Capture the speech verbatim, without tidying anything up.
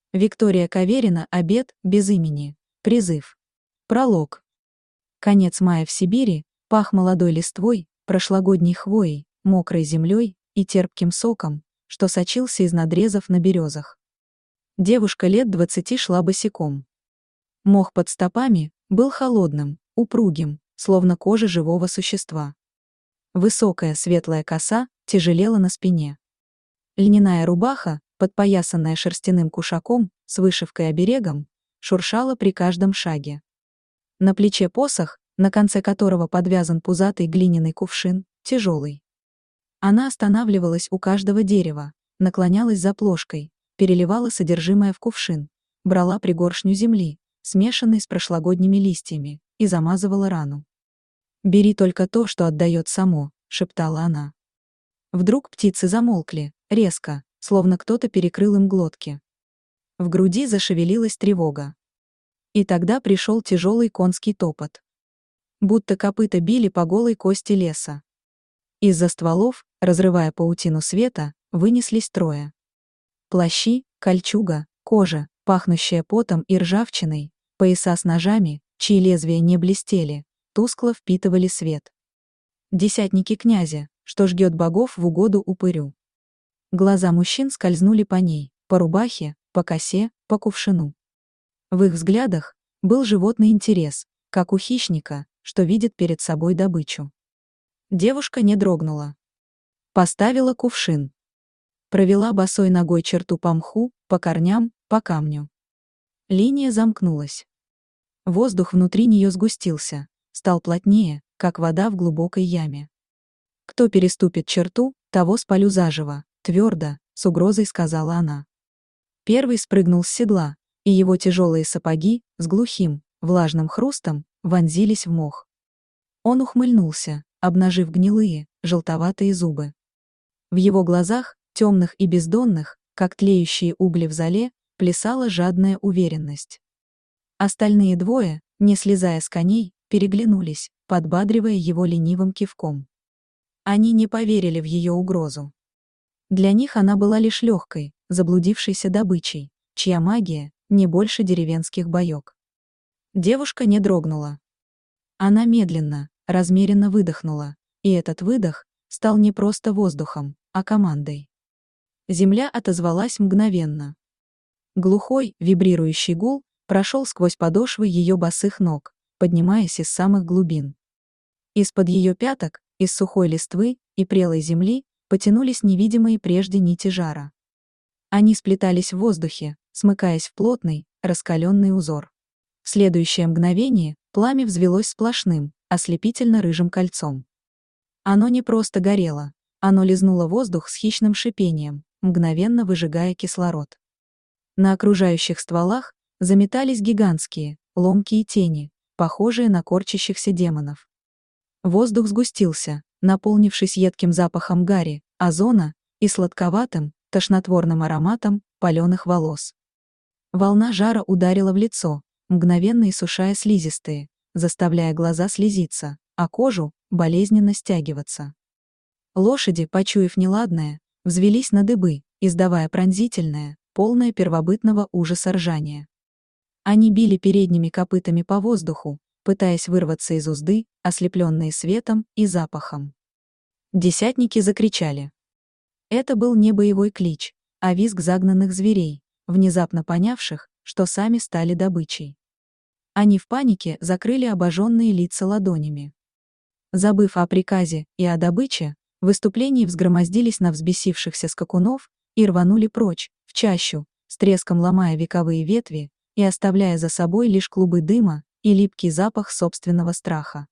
Виктория Каверина. Обет без имени. Призыв. Пролог. Конец мая в Сибири пах молодой листвой, прошлогодней хвоей, мокрой землей и терпким соком, что сочился из надрезов на березах. Девушка лет двадцати шла босиком. Мох под стопами был холодным, упругим, словно кожа живого существа. Высокая светлая коса тяжелела на спине. Льняная рубаха, подпоясанная шерстяным кушаком с вышивкой-оберегом, шуршала при каждом шаге. На плече посох, на конце которого подвязан пузатый глиняный кувшин, тяжелый. Она останавливалась у каждого дерева, наклонялась за плошкой, переливала содержимое в кувшин, брала пригоршню земли, смешанной с прошлогодними листьями, и замазывала рану. «Бери только то, что отдает само», — шептала она. Вдруг птицы замолкли, резко, словно кто-то перекрыл им глотки. В груди зашевелилась тревога. И тогда пришел тяжелый конский топот. Будто копыта били по голой кости леса. Из-за стволов, разрывая паутину света, вынеслись трое. Плащи, кольчуга, кожа, пахнущая потом и ржавчиной, пояса с ножами, чьи лезвия не блестели, тускло впитывали свет. Десятники князя, что ждет богов в угоду упырю. Глаза мужчин скользнули по ней, по рубахе, по косе, по кувшину. В их взглядах был животный интерес, как у хищника, что видит перед собой добычу. Девушка не дрогнула. Поставила кувшин. Провела босой ногой черту по мху, по корням, по камню. Линия замкнулась. Воздух внутри нее сгустился, стал плотнее, как вода в глубокой яме. «Кто переступит черту, того спалю заживо», твердо, с угрозой сказала она. Первый спрыгнул с седла, и его тяжелые сапоги, с глухим, влажным хрустом, вонзились в мох. Он ухмыльнулся, обнажив гнилые, желтоватые зубы. В его глазах, темных и бездонных, как тлеющие угли в золе, плясала жадная уверенность. Остальные двое, не слезая с коней, переглянулись, подбадривая его ленивым кивком. Они не поверили в ее угрозу. Для них она была лишь легкой, заблудившейся добычей, чья магия не больше деревенских боек. Девушка не дрогнула. Она медленно, размеренно выдохнула, и этот выдох стал не просто воздухом, а командой. Земля отозвалась мгновенно. Глухой, вибрирующий гул прошел сквозь подошвы ее босых ног, поднимаясь из самых глубин. Из-под ее пяток, из сухой листвы и прелой земли потянулись невидимые прежде нити жара. Они сплетались в воздухе, смыкаясь в плотный, раскаленный узор. В следующее мгновение пламя взвелось сплошным, ослепительно-рыжим кольцом. Оно не просто горело, оно лизнуло воздух с хищным шипением, мгновенно выжигая кислород. На окружающих стволах заметались гигантские, ломкие тени, похожие на корчащихся демонов. Воздух сгустился, наполнившись едким запахом гари, озона и сладковатым, тошнотворным ароматом паленых волос. Волна жара ударила в лицо, мгновенно иссушая слизистые, заставляя глаза слезиться, а кожу болезненно стягиваться. Лошади, почуяв неладное, взвелись на дыбы, издавая пронзительное, полное первобытного ужаса ржание. Они били передними копытами по воздуху, пытаясь вырваться из узды, ослепленные светом и запахом. Десятники закричали. Это был не боевой клич, а визг загнанных зверей, внезапно понявших, что сами стали добычей. Они в панике закрыли обожженные лица ладонями. Забыв о приказе и о добыче, в выступлении взгромоздились на взбесившихся скакунов и рванули прочь, в чащу, с треском ломая вековые ветви и оставляя за собой лишь клубы дыма и липкий запах собственного страха.